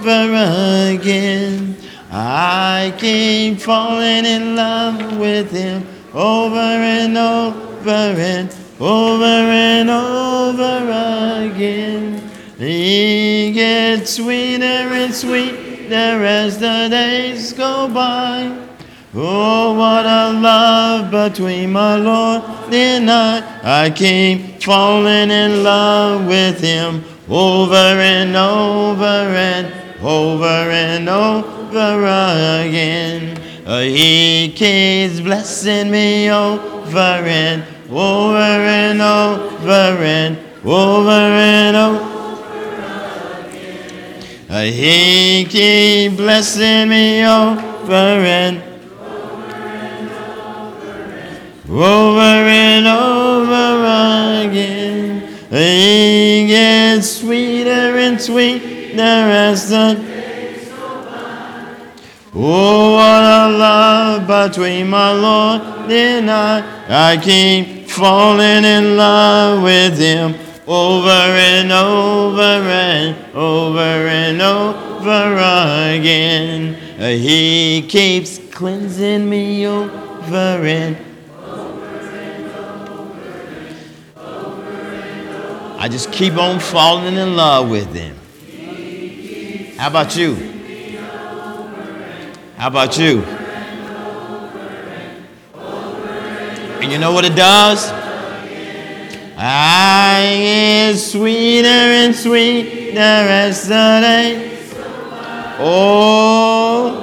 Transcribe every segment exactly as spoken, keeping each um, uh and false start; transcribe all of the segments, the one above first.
over again. I keep falling in love with him over and over and over and over again. He gets sweeter and sweeter as the days go by. Oh, what a love between my Lord and I. I keep falling in love with him over and over and over and over again. Uh, he keeps blessing me over and over and over and over and over again. Uh, he keeps blessing me over and over and over again. He gets sweeter and sweeter as the days go by. Oh, what a love between my Lord and I. I keep falling in love with him over and over and over and over again. He keeps cleansing me over and I just keep on falling in love with him. How about you? How about you? And you know what it does? I get sweeter and sweeter as the day. Oh,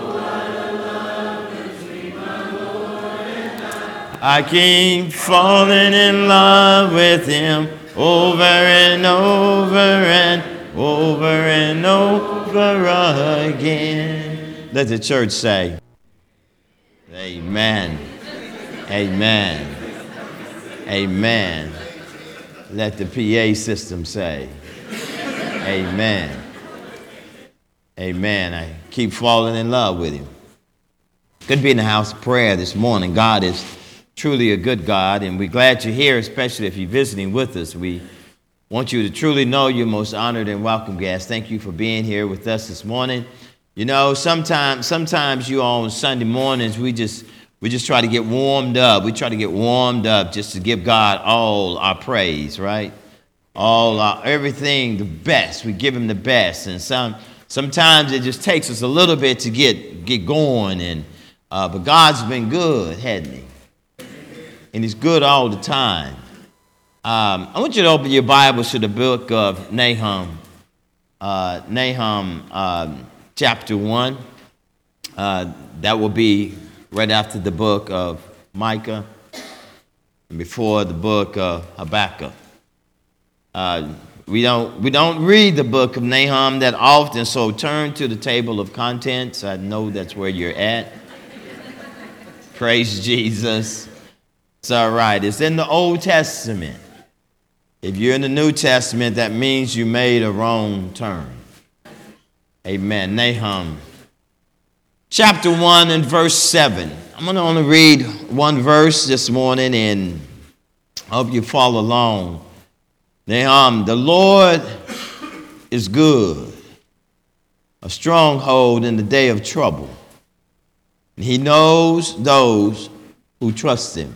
I keep falling in love with him over and over and over and over again. Let the church say, amen, amen, amen. Let the P A system say, amen, amen. I keep falling in love with him. Good to be in the house of prayer this morning. God is truly a good God, and we're glad you're here, especially if you're visiting with us. We want you to truly know you're most honored and welcome guest. Thank you for being here with us this morning. You know, sometimes sometimes you on Sunday mornings, we just we just try to get warmed up. We try to get warmed up just to give God all our praise, right? All our everything, the best. We give him the best. And some sometimes it just takes us a little bit to get get going, and uh, but God's been good, hasn't he? And he's good all the time. Um, I want you to open your Bibles to the book of Nahum, uh, Nahum um, chapter one. Uh, that will be right after the book of Micah and before the book of Habakkuk. Uh, we don't we don't read the book of Nahum that often, so turn to the table of contents. I know that's where you're at. Praise Jesus. It's all right. It's in the Old Testament. If you're in the New Testament, that means you made a wrong turn. Amen. Nahum chapter one and verse seven. I'm going to only read one verse this morning, and I hope you follow along. Nahum, the Lord is good, a stronghold in the day of trouble. And he knows those who trust him.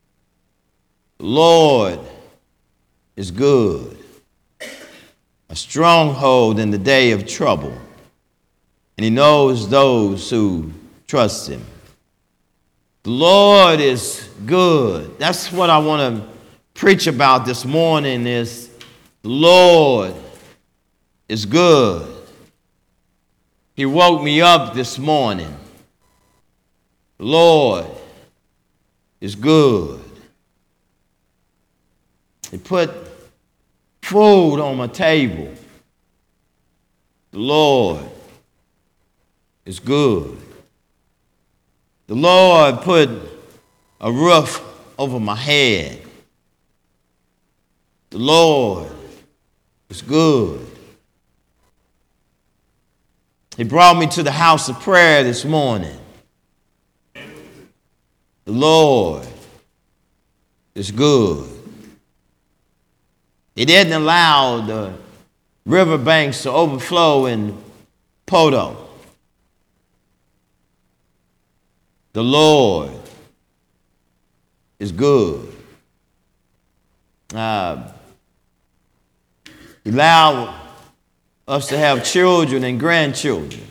Lord is good, a stronghold in the day of trouble, and he knows those who trust him. The Lord is good. That's what I want to preach about this morning is the Lord is good. He woke me up this morning. The Lord is good. He put food on my table. The Lord is good. The Lord put a roof over my head. The Lord is good. He brought me to the house of prayer this morning. The Lord is good. He didn't allow the riverbanks to overflow and poto. The Lord is good. Uh, allow us to have children and grandchildren.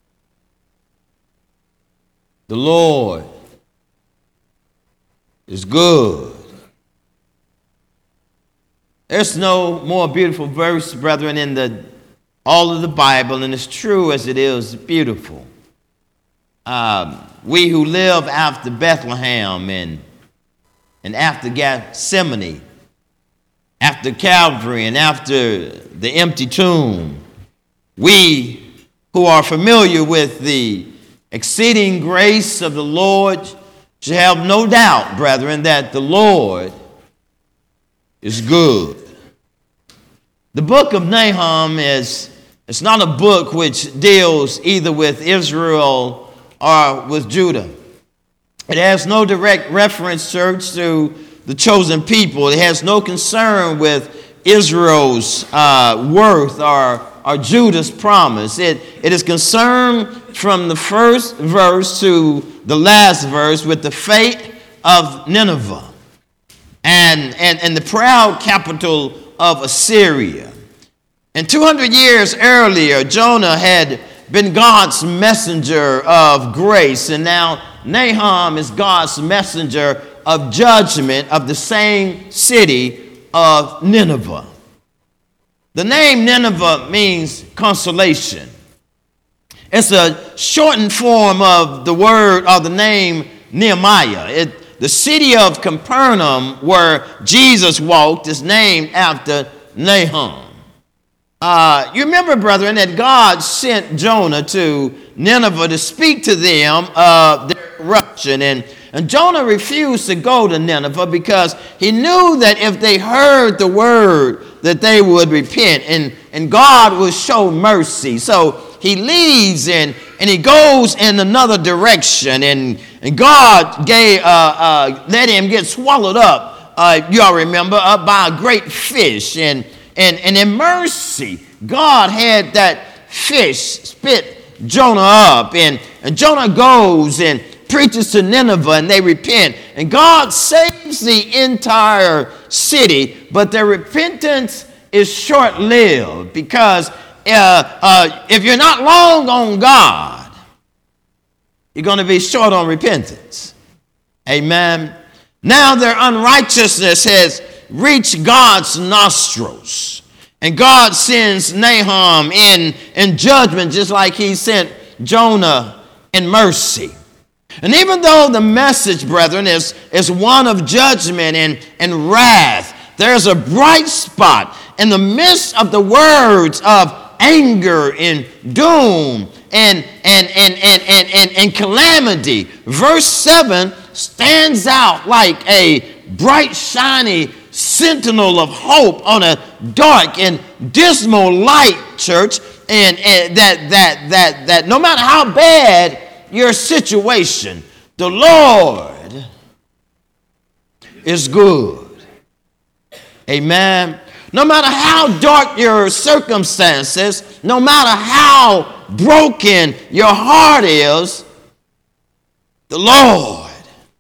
The Lord is good. There's no more beautiful verse, brethren, in the all of the Bible, and it's true as it is beautiful. Um, we who live after Bethlehem and, and after Gethsemane, after Calvary and after the empty tomb, we who are familiar with the exceeding grace of the Lord should have no doubt, brethren, that the Lord is good. The book of Nahum is it's not a book which deals either with Israel or with Judah. It has no direct reference, church, to the chosen people. It has no concern with Israel's uh, worth or, or Judah's promise. It, it is concerned from the first verse to the last verse with the fate of Nineveh and, and, and the proud capital of Assyria. And two hundred years earlier, Jonah had been God's messenger of grace, and now Nahum is God's messenger of judgment of the same city of Nineveh. The name Nineveh means consolation. It's a shortened form of the word or the name Nehemiah. It, the city of Capernaum, where Jesus walked, is named after Nahum. Uh, you remember, brethren, that God sent Jonah to Nineveh to speak to them of their corruption. And, and Jonah refused to go to Nineveh because he knew that if they heard the word, that they would repent and, and God would show mercy. So he leaves and, and he goes in another direction. And, and God gave, uh, uh, let him get swallowed up, uh, you all remember, up by a great fish. And And, and in mercy, God had that fish spit Jonah up. And, and Jonah goes and preaches to Nineveh, and they repent. And God saves the entire city, but their repentance is short-lived because uh, uh, if you're not long on God, you're going to be short on repentance. Amen. Now their unrighteousness has reach God's nostrils. And God sends Nahum in, in judgment just like he sent Jonah in mercy. And even though the message, brethren, is, is one of judgment and, and wrath, there's a bright spot in the midst of the words of anger and doom and, and, and, and, and, and, and calamity. Verse seven stands out like a bright, shiny sentinel of hope on a dark and dismal light, church, and, and that that that that no matter how bad your situation, the Lord is good. Amen. No matter how dark your circumstances, no matter how broken your heart is, the Lord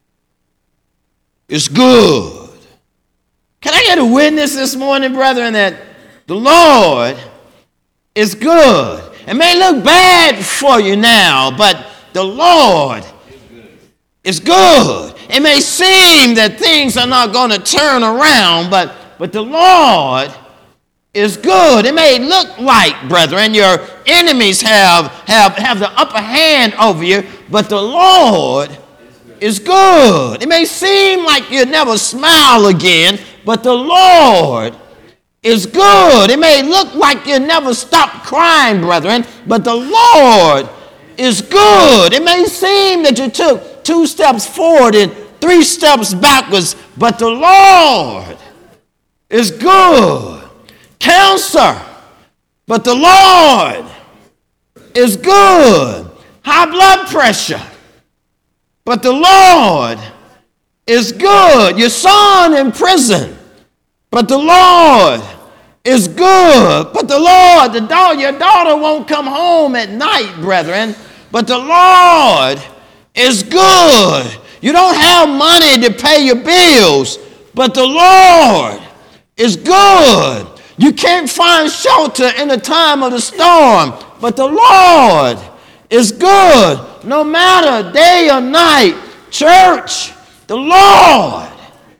is good. Can I get a witness this morning, brethren, that the Lord is good? It may look bad for you now, but the Lord is good. It may seem that things are not going to turn around, but, but the Lord is good. It may look like, brethren, your enemies have, have, have the upper hand over you, but the Lord is good. It may seem like you'll never smile again, but the Lord is good. It may look like you'll never stop crying, brethren, but the Lord is good. It may seem that you took two steps forward and three steps backwards, but the Lord is good. Cancer, but the Lord is good. High blood pressure, but the Lord is good. Your son in prison, but the Lord is good. But the Lord, the daughter, your daughter won't come home at night, brethren. But the Lord is good. You don't have money to pay your bills, but the Lord is good. You can't find shelter in the time of the storm, but the Lord is good. No matter day or night, church, the Lord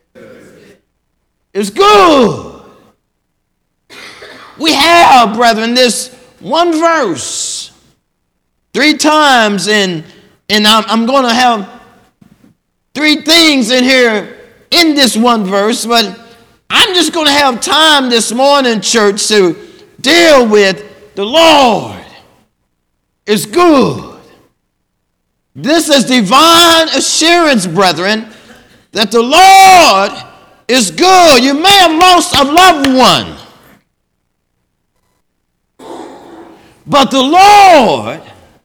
is good. We have, brethren, this one verse three times, and, and I'm, I'm going to have three things in here in this one verse, but I'm just going to have time this morning, church, to deal with the Lord is good. This is divine assurance, brethren, that the Lord is good. You may have lost a loved one, but the Lord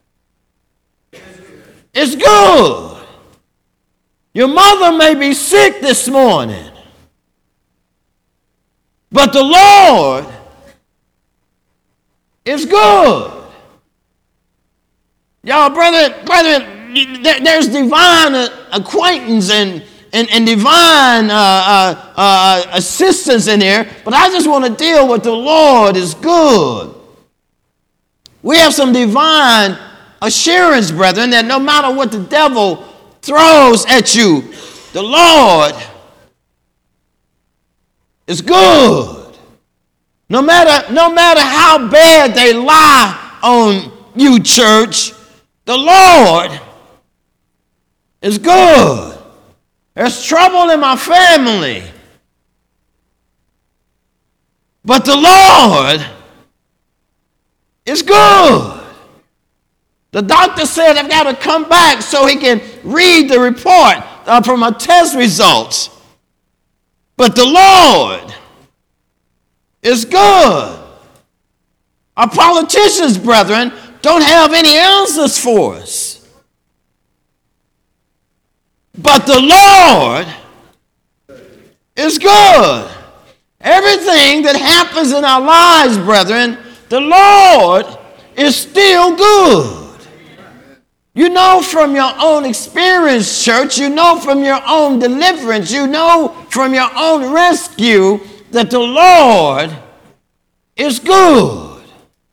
is good. Your mother may be sick this morning, but the Lord is good. Y'all, brethren, brethren, there's divine acquaintance and, and, and divine uh, uh, uh, assistance in here, but I just want to deal with the Lord is good. We have some divine assurance, brethren, that no matter what the devil throws at you, the Lord is good. No matter, no matter how bad they lie on you, church, the Lord is good. There's trouble in my family, but the Lord is good. The doctor said I've got to come back so he can read the report uh, from my test results. But the Lord is good. Our politicians, brethren, don't have any answers for us. But the Lord is good. Everything that happens in our lives, brethren, the Lord is still good. You know from your own experience, church, you know from your own deliverance, you know from your own rescue that the Lord is good.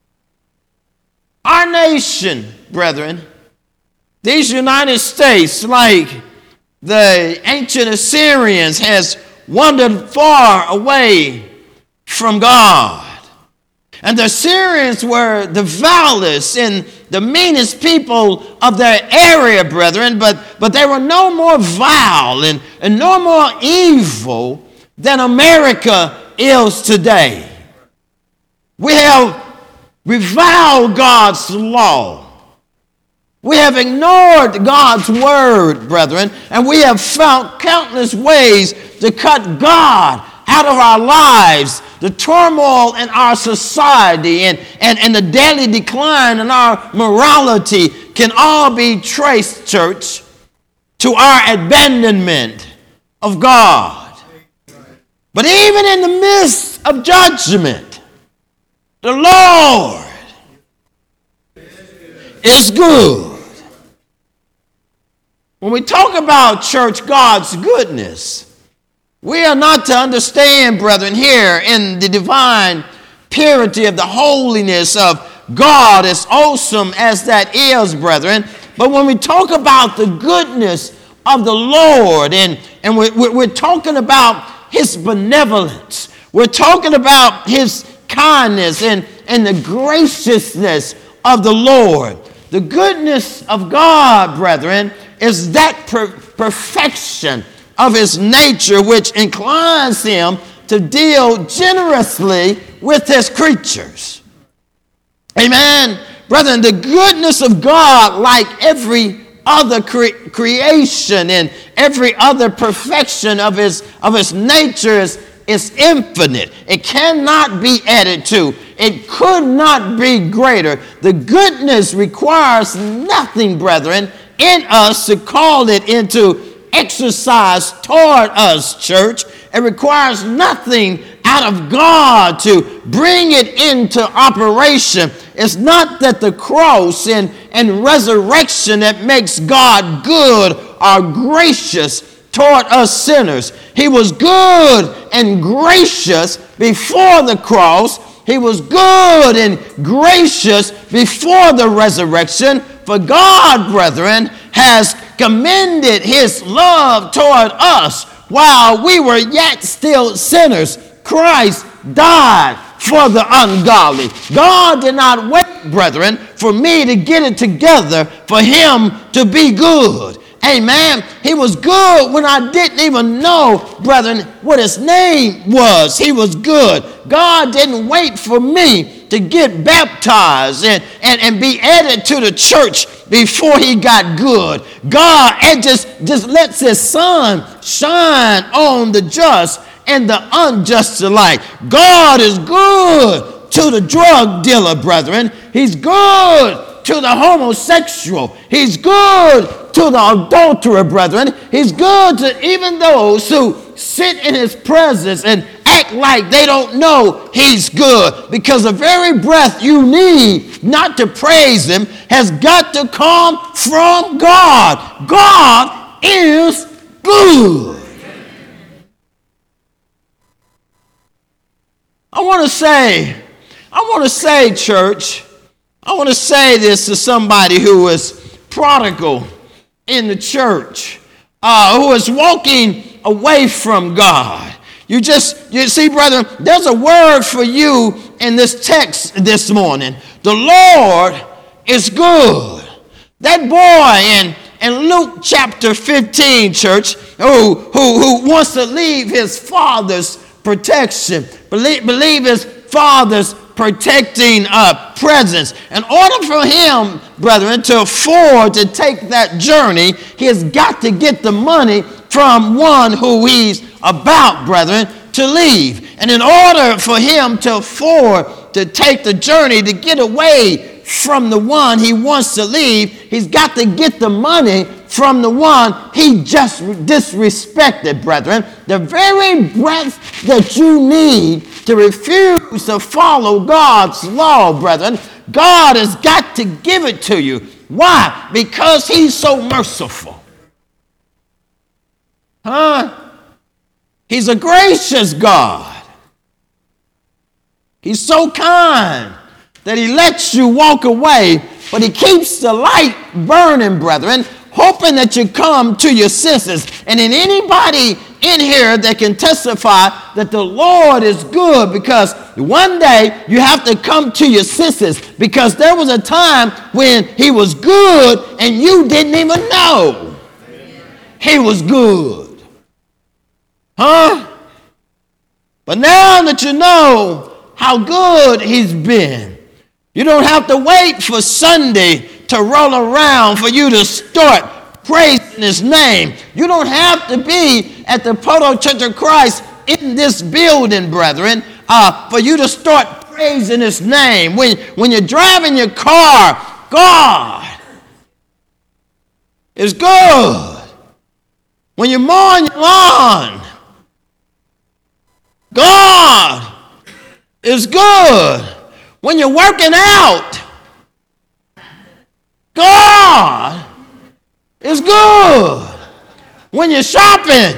Our nation, brethren, these United States, like the ancient Assyrians, has wandered far away from God. And the Assyrians were the vilest and the meanest people of their area, brethren, but, but they were no more vile and, and no more evil than America is today. We have reviled God's law. We have ignored God's word, brethren, and we have found countless ways to cut God out of our lives. The turmoil in our society and, and, and the daily decline in our morality can all be traced, church, to our abandonment of God. But even in the midst of judgment, the Lord is good. When we talk about, church, God's goodness, we are not to understand, brethren, here in the divine purity of the holiness of God, as awesome as that is, brethren. But when we talk about the goodness of the Lord, and, and we're, we're talking about his benevolence, we're talking about his kindness and, and the graciousness of the Lord. The goodness of God, brethren, is that per- perfection of his nature which inclines him to deal generously with his creatures. Amen. Brethren, the goodness of God, like every other cre- creation and every other perfection of his, of his nature is, is infinite. It cannot be added to. It could not be greater. The goodness requires nothing, brethren, in us to call it into exercise toward us, church. It requires nothing out of God to bring it into operation. It's not that the cross and, and resurrection that makes God good or gracious toward us sinners. He was good and gracious before the cross. He was good and gracious before the resurrection. For God, brethren, has commended his love toward us while we were yet still sinners. Christ died for the ungodly. God did not wait, brethren, for me to get it together for him to be good. Amen. He was good when I didn't even know, brethren, what his name was. He was good. God didn't wait for me to get baptized and, and, and be added to the church before he got good. God it just, just lets his sun shine on the just and the unjust alike. God is good to the drug dealer, brethren. He's good to the homosexual. He's good to the adulterer, brethren. He's good to even those who sit in his presence and act like they don't know he's good, because the very breath you need not to praise him has got to come from God. God is good. I want to say, I want to say, church, I want to say this to somebody who is prodigal in the church, uh, who is walking away from God. You just, you see, brethren, there's a word for you in this text this morning. The Lord is good. That boy in, in Luke chapter fifteen, church, who, who, who wants to leave his father's protection, believe, believe his father's protecting uh, presence. In order for him, brethren, to afford to take that journey, he has got to get the money from one who he's about, brethren, to leave. And in order for him to afford to take the journey to get away from the one he wants to leave, he's got to get the money from the one he just disrespected, brethren. The very breath that you need to refuse to follow God's law, brethren, God has got to give it to you. Why? Because he's so merciful. Huh? He's a gracious God. He's so kind that he lets you walk away, but he keeps the light burning, brethren, hoping that you come to your senses. And in anybody in here that can testify that the Lord is good, because one day you have to come to your senses, because there was a time when he was good and you didn't even know he was good. Huh? But now that you know how good he's been, you don't have to wait for Sunday to roll around for you to start praising his name. You don't have to be at the Proto Church of Christ in this building, brethren, uh, for you to start praising his name. When, when you're driving your car, God is good. When you're mowing your lawn, God is good. When you're working out, God is good. When you're shopping,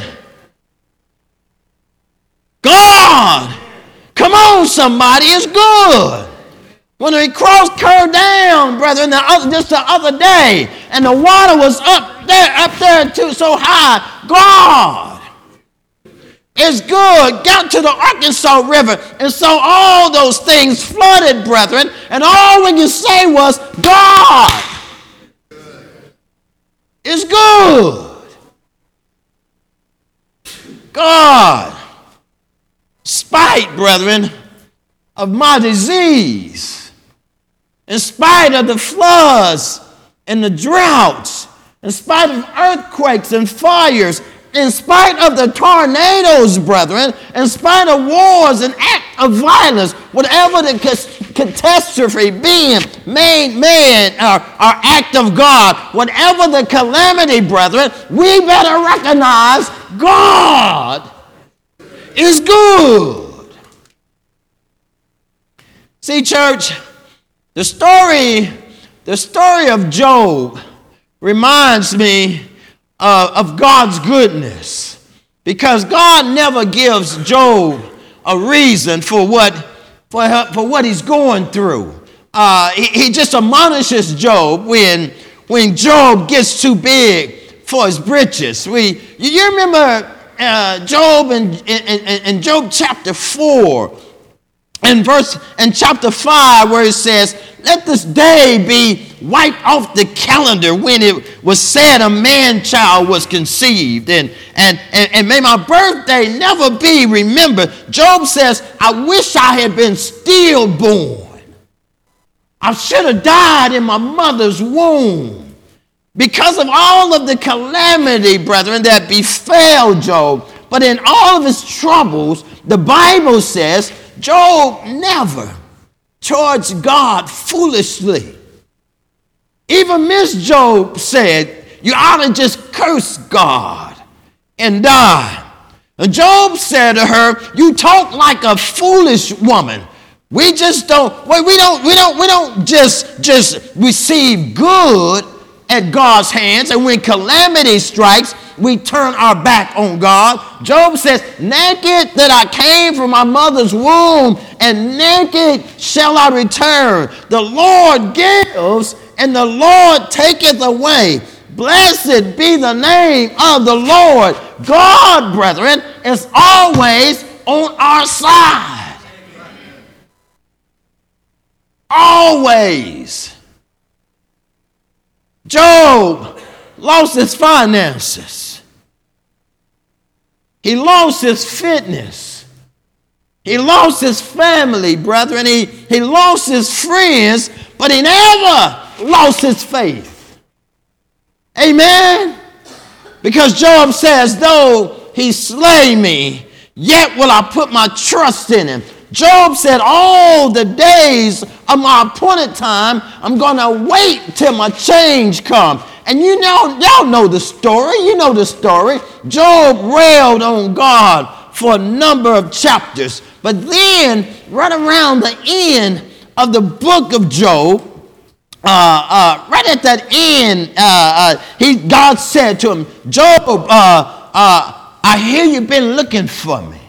God, come on somebody, is good. When we crossed Kerr Dam, brethren, the other, just the other day, and the water was up there, up there too, so high, God is good. Got to the Arkansas River and saw all those things flooded, brethren, and all we could say was, God is good. God, spite, brethren, of my disease, in spite of the floods and the droughts, in spite of earthquakes and fires, in spite of the tornadoes, brethren, in spite of wars and acts of violence, whatever the catastrophe being made man or, or act of God, whatever the calamity, brethren, we better recognize God is good. See, church, the story, the story of Job reminds me uh, of God's goodness, because God never gives Job a reason for what for, for what he's going through. Uh, he, he just admonishes Job when when Job gets too big for his britches. We you remember uh, Job in, in, in Job chapter four. In verse in chapter five, where it says, "Let this day be wiped off the calendar when it was said a man child was conceived, and, and, and, and may my birthday never be remembered." Job says, "I wish I had been stillborn. I should have died in my mother's womb." Because of all of the calamity, brethren, that befell Job, but in all of his troubles, the Bible says Job never charged God foolishly. Even Miss Job said, "You ought to just curse God and die." And Job said to her, "You talk like a foolish woman. We just don't, we don't, we don't, we don't just, just receive good at God's hands, and when calamity strikes, we turn our back on God." Job says, "Naked that I came from my mother's womb, and naked shall I return. The Lord gives, and the Lord taketh away. Blessed be the name of the Lord." God, brethren, is always on our side. Always. Job lost his finances. He lost his fitness. He lost his family, brethren. He, he lost his friends, but he never lost his faith. Amen? Because Job says, "Though he slay me, yet will I put my trust in him." Job said, "All the days of my appointed time, I'm going to wait till my change comes." And you know, y'all know the story. You know the story. Job railed on God for a number of chapters. But then, right around the end of the book of Job, uh, uh, right at that end, uh, uh, he, God said to him, "Job, uh, uh, I hear you've been looking for me."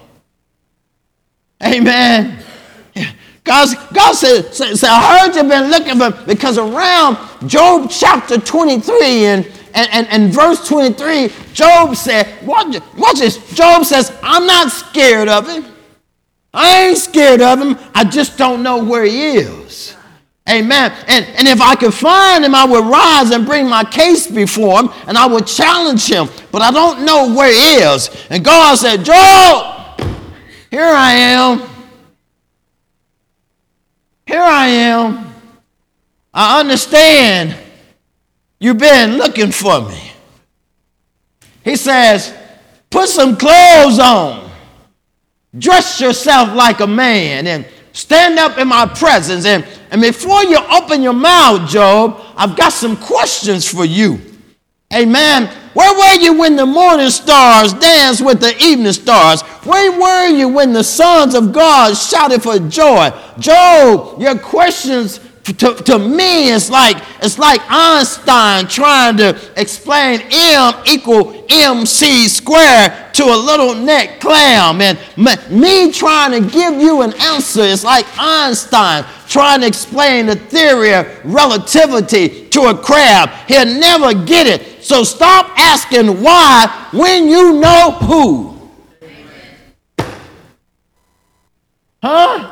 Amen. God, God said, said, "I heard you've been looking for me," because around Job chapter twenty-three and, and, and, and verse twenty-three, Job said, watch, watch this. Job says, "I'm not scared of him. I ain't scared of him. I just don't know where he is." Amen. And, and if I could find him, I would rise and bring my case before him, and I would challenge him. But I don't know where he is. And God said, "Job, here I am. Here I am. I understand you've been looking for me." He says, "Put some clothes on. Dress yourself like a man and stand up in my presence. And, and before you open your mouth, Job, I've got some questions for you." Amen. Where were you when the morning stars danced with the evening stars? Where were you when the sons of God shouted for joy? Job, your questions to, to me is like it's like Einstein trying to explain M equal M C squared to a little neck clam, and me trying to give you an answer is like Einstein trying to explain the theory of relativity to a crab. He'll never get it. So stop asking why when you know who. Huh?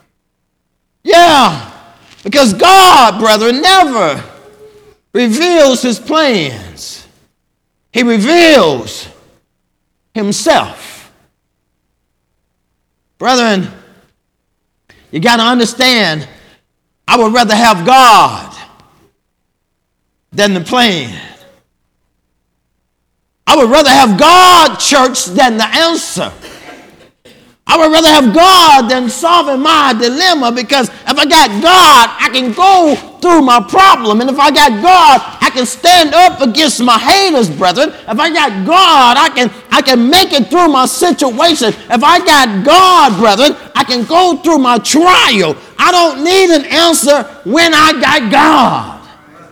Yeah. Because God, brethren, never reveals his plans. He reveals himself. Brethren, you got to understand, I would rather have God than the plan. I would rather have God, church, than the answer. I would rather have God than solving my dilemma, because if I got God, I can go through my problem. And if I got God, I can stand up against my haters, brethren. If I got God, I can, I can make it through my situation. If I got God, brethren, I can go through my trial. I don't need an answer when I got God.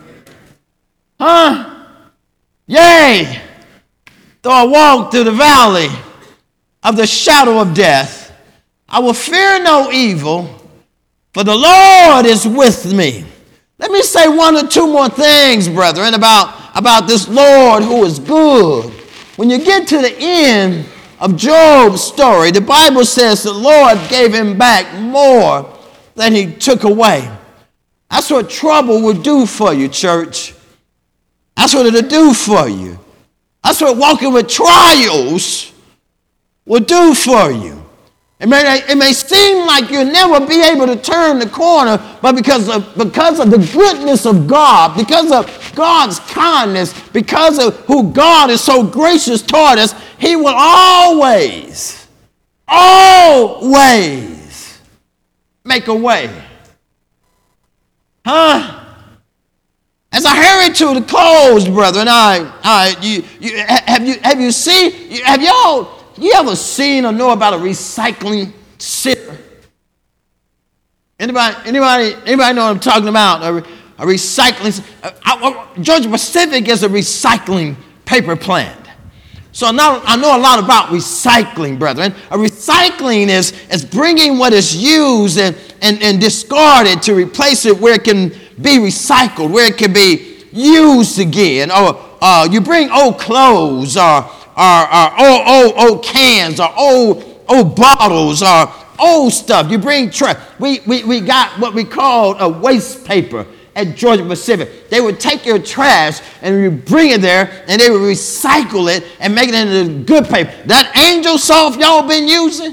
Huh? Yea, though I walk through the valley of the shadow of death, I will fear no evil, for the Lord is with me. Let me say one or two more things, brethren, about, about this Lord who is good. When you get to the end of Job's story, the Bible says the Lord gave him back more than he took away. That's what trouble will do for you, church. That's what it'll do for you. That's what walking with trials will do for you. It may, it may seem like you'll never be able to turn the corner, but because of, because of the goodness of God, because of God's kindness, because of who God is so gracious toward us, he will always, always make a way. Huh? As I hurry to the close, brethren, I, I, you, you, have you, have you seen, have y'all, you ever seen or know about a recycling center? Anybody, anybody, anybody know what I'm talking about? A, a recycling, Georgia Pacific is a recycling paper plant. So now I know a lot about recycling, brethren. A recycling is, is bringing what is used and, and, and discarded to replace it where it can be recycled, where it can be used again. Or uh, you bring old clothes or, or, or old, old, old cans or old, old bottles or old stuff. You bring trash. We, we, we got what we call a waste paper at Georgia Pacific. They would take your trash and you bring it there and they would recycle it and make it into good paper. That Angel Soft y'all been using?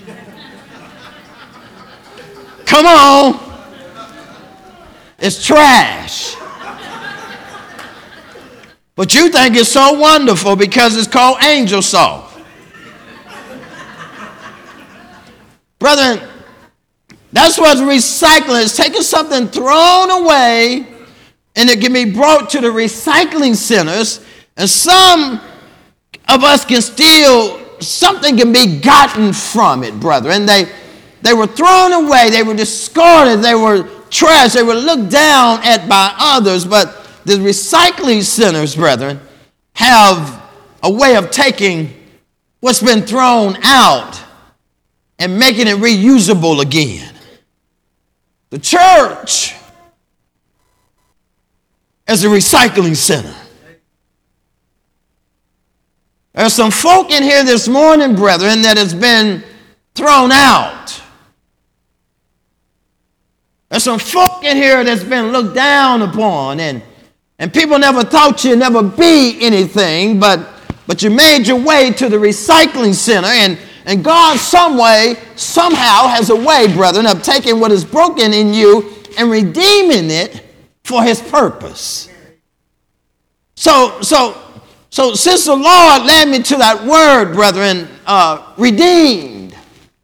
Come on. It's trash. But you think it's so wonderful because it's called Angel Soft. Brethren, that's what recycling is. Taking something thrown away and it can be brought to the recycling centers, and some of us can still, something can be gotten from it, brethren. They, they were thrown away, they were discarded, they were trash, they were looked down at by others, but the recycling centers, brethren, have a way of taking what's been thrown out and making it reusable again. The church is a recycling center. There's some folk in here this morning, brethren, that has been thrown out. There's some folk in here that's been looked down upon, and, and people never thought you'd never be anything, but, but you made your way to the recycling center, and And God some way, somehow has a way, brethren, of taking what is broken in you and redeeming it for his purpose. So, so, so since the Lord led me to that word, brethren, uh, redeemed,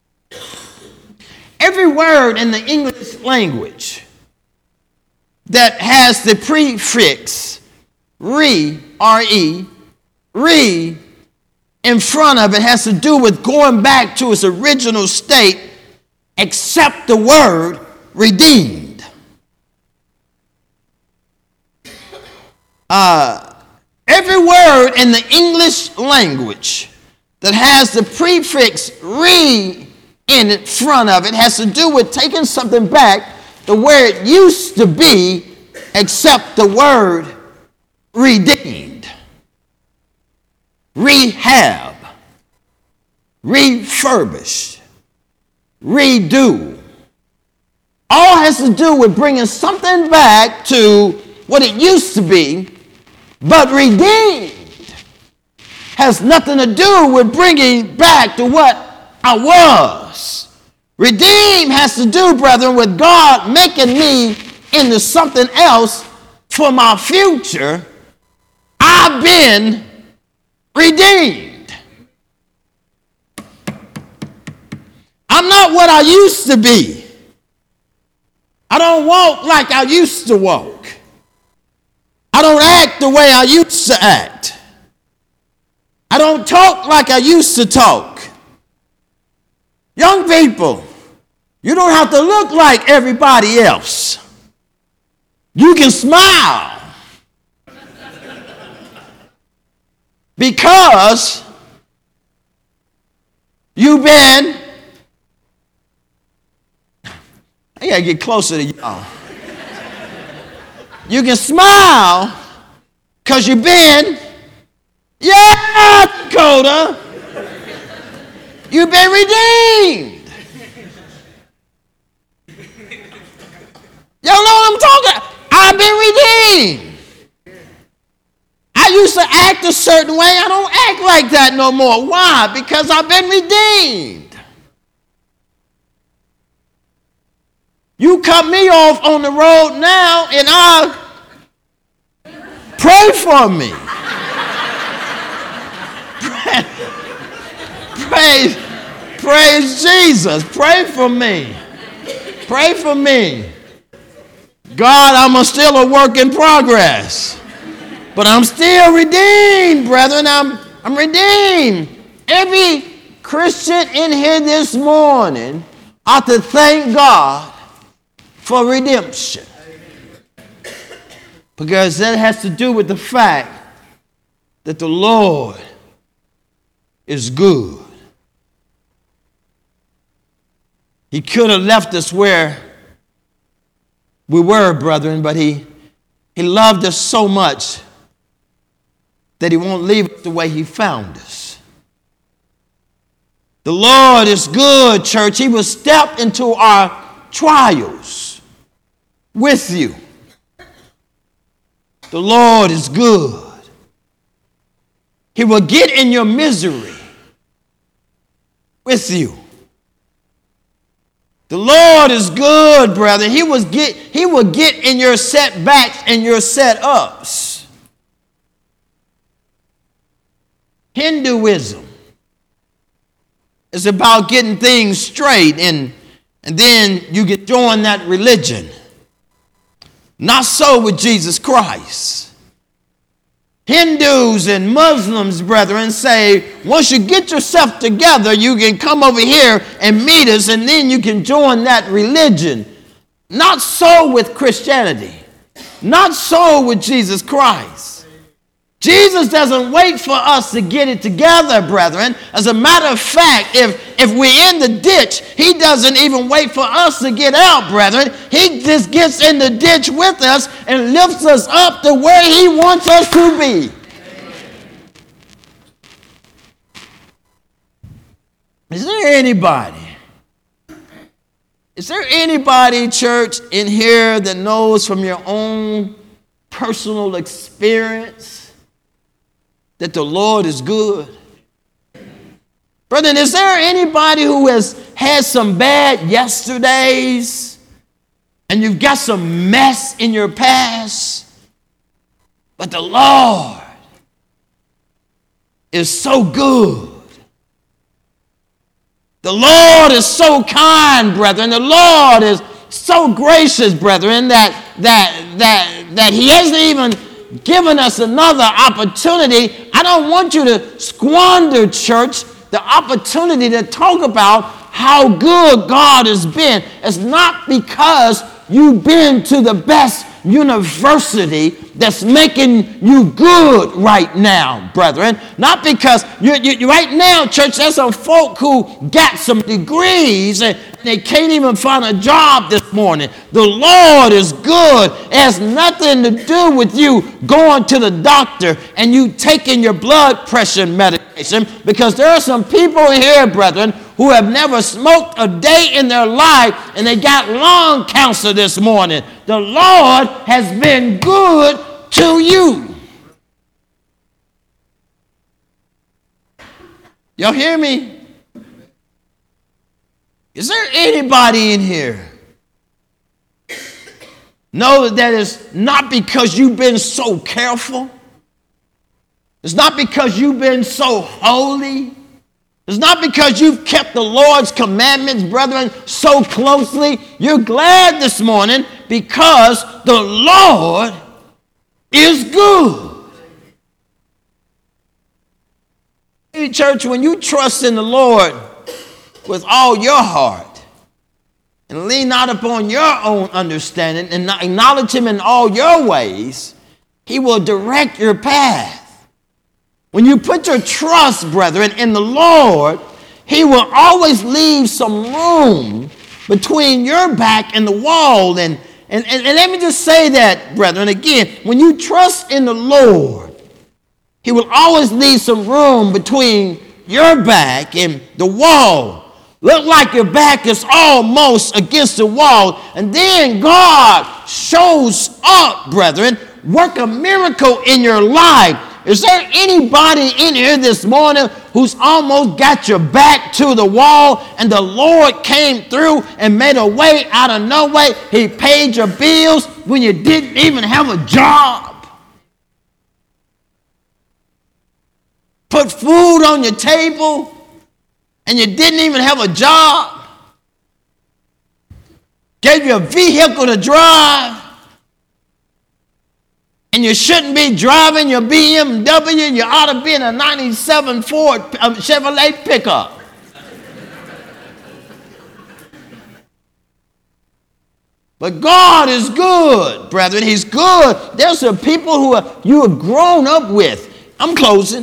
every word in the English language that has the prefix re, R-E, re, in front of it has to do with going back to its original state, except the word redeemed. Uh, every word in the English language that has the prefix re in front of it has to do with taking something back to where it used to be, except the word redeemed. Rehab, refurbish, redo. All has to do with bringing something back to what it used to be, but redeemed has nothing to do with bringing back to what I was. Redeemed has to do, brethren, with God making me into something else for my future. I've been redeemed. I'm not what I used to be. I don't walk like I used to walk. I don't act the way I used to act. I don't talk like I used to talk. Young people, You don't have to look like everybody else. You can smile. Because you've been, I gotta get closer to y'all. You can smile because you've been, yeah, Dakota, you've been redeemed. Y'all know what I'm talking about? I've been redeemed. I used to act a certain way. I don't act like that no more. Why? Because I've been redeemed. You cut me off on the road now, and I'll pray for me. praise, praise Jesus. Pray for me. Pray for me. God, I'm a still a work in progress. But I'm still redeemed, brethren. I'm, I'm redeemed. Every Christian in here this morning ought to thank God for redemption. Because that has to do with the fact that the Lord is good. He could have left us where we were, brethren, but he, he loved us so much that he won't leave us the way he found us. The Lord is good, church. He will step into our trials with you. The Lord is good. He will get in your misery with you. The Lord is good, brother. He will get, he will get in your setbacks and your setups. Hinduism is about getting things straight, and, and then you get joined that religion. Not so with Jesus Christ. Hindus and Muslims, brethren, say, once you get yourself together, you can come over here and meet us, and then you can join that religion. Not so with Christianity. Not so with Jesus Christ. Jesus doesn't wait for us to get it together, brethren. As a matter of fact, if, if we're in the ditch, he doesn't even wait for us to get out, brethren. He just gets in the ditch with us and lifts us up to where he wants us to be. Is there anybody? Is there anybody, church, in here that knows from your own personal experience that the Lord is good? Brethren, is there anybody who has had some bad yesterdays and you've got some mess in your past? But the Lord is so good. The Lord is so kind, brethren. The Lord is so gracious, brethren, that, that, that, that he hasn't even given us another opportunity. I don't want you to squander, church, the opportunity to talk about how good God has been. It's not because you've been to the best university that's making you good right now, brethren. Not because you, you right now, church, there's some folk who got some degrees and they can't even find a job this morning. The Lord is good. It has nothing to do with you going to the doctor and you taking your blood pressure medication, because there are some people here, brethren, who have never smoked a day in their life and they got lung cancer this morning. The Lord has been good to you. Y'all hear me? Is there anybody in here know that it's not because you've been so careful? It's not because you've been so holy. It's not because you've kept the Lord's commandments, brethren, so closely. You're glad this morning because the Lord is good. Hey, church, when you trust in the Lord with all your heart, and lean not upon your own understanding, and not acknowledge him in all your ways, he will direct your path. When you put your trust, brethren, in the Lord, he will always leave some room between your back and the wall. And, and, and, and let me just say that, brethren, again, when you trust in the Lord, he will always leave some room between your back and the wall. Look like your back is almost against the wall. And then God shows up, brethren, work a miracle in your life. Is there anybody in here this morning who's almost got your back to the wall and the Lord came through and made a way out of no way? He paid your bills when you didn't even have a job. Put food on your table and you didn't even have a job. Gave you a vehicle to drive. And you shouldn't be driving your B M W. You ought to be in a ninety-seven Ford um, Chevrolet pickup. But God is good, brethren. He's good. There's some people who are, you have grown up with. I'm closing.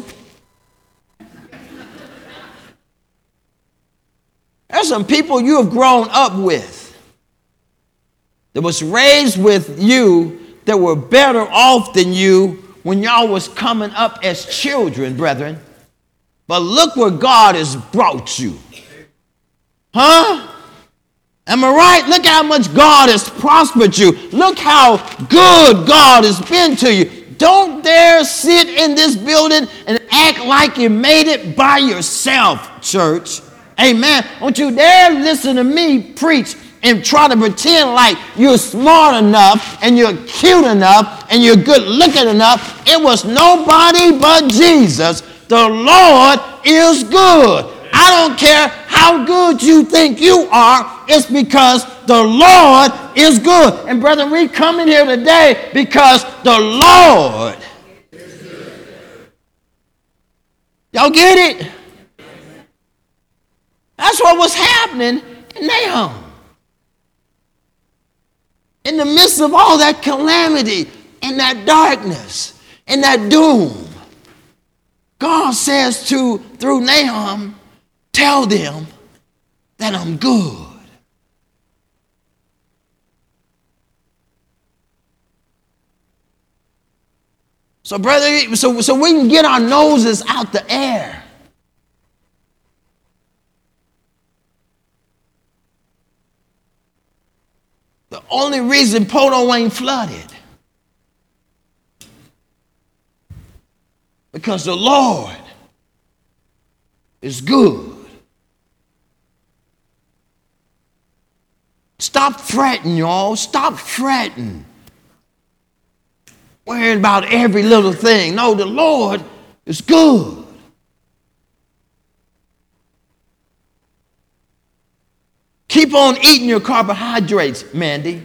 There's some people you have grown up with that was raised with you that were better off than you when y'all was coming up as children, brethren. But look where God has brought you. Huh? Am I right? Look how much God has prospered you. Look how good God has been to you. Don't dare sit in this building and act like you made it by yourself, church. Amen. Don't you dare listen to me preach and try to pretend like you're smart enough and you're cute enough and you're good looking enough. It was nobody but Jesus. The Lord is good. I don't care how good you think you are. It's because the Lord is good. And brethren, we come in here today because the Lord. Y'all get it? That's what was happening in Nahum. In the midst of all that calamity and that darkness and that doom, God says to, through Nahum, tell them that I'm good. So, brother, so, so we can get our noses out the air. The only reason Poto ain't flooded because the Lord is good. Stop fretting, y'all. Stop fretting. Worrying about every little thing. No, the Lord is good. Keep on eating your carbohydrates, Mandy.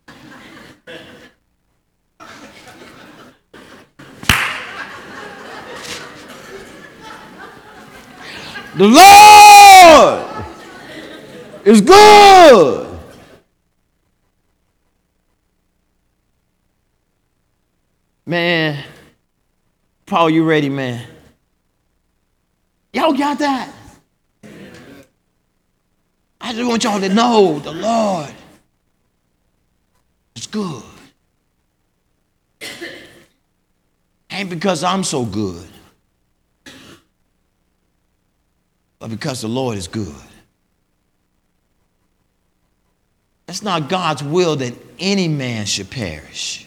The Lord is good. Man, Paul, you ready, man? Y'all got that? I just want y'all to know the Lord is good. Ain't because I'm so good, but because the Lord is good. It's not God's will that any man should perish,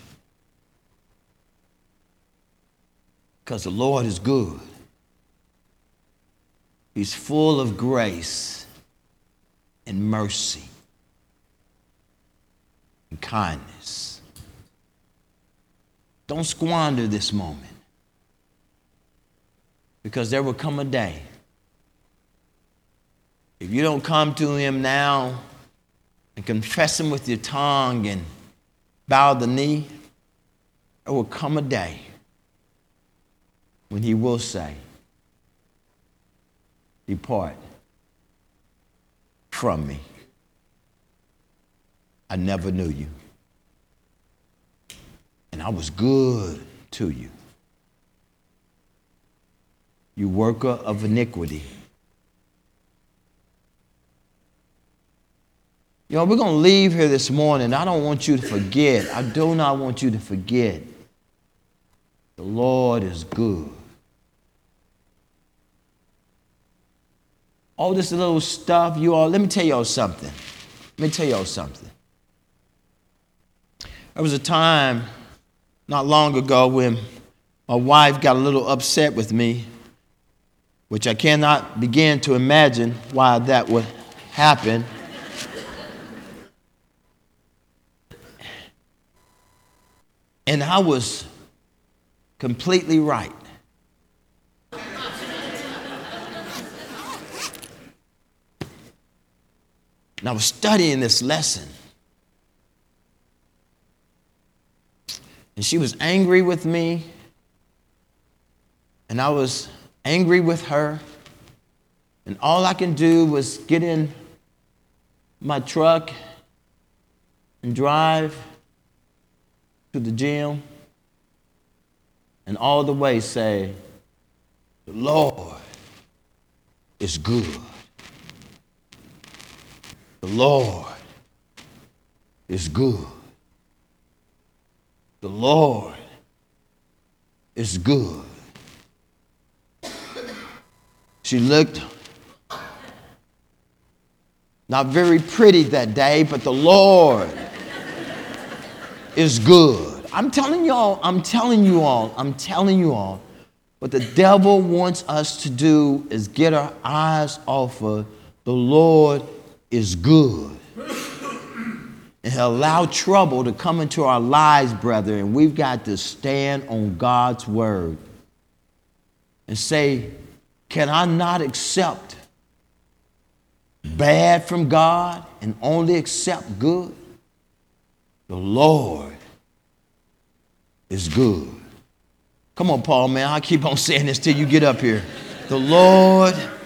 because the Lord is good. He's full of grace and mercy and kindness. Don't squander this moment, because there will come a day, if you don't come to him now and confess him with your tongue and bow the knee, there will come a day when he will say, depart from me, I never knew you. And I was good to you. You worker of iniquity. You know, we're going to leave here this morning. I don't want you to forget. I do not want you to forget. The Lord is good. All this little stuff, you all, let me tell y'all something. Let me tell y'all something. There was a time not long ago when my wife got a little upset with me, which I cannot begin to imagine why that would happen. And I was completely right. And I was studying this lesson. And she was angry with me. And I was angry with her. And all I can do was get in my truck and drive to the gym and all the way say, the Lord is good. The Lord is good. The Lord is good. She looked not very pretty that day, but the Lord is good. I'm telling y'all, I'm telling you all, I'm telling you all, what the devil wants us to do is get our eyes off of the Lord is good. And he'll allow trouble to come into our lives, brother, and we've got to stand on God's word and say, can I not accept bad from God and only accept good? The Lord is good. Come on, Paul, man. I'll keep on saying this till you get up here. The Lord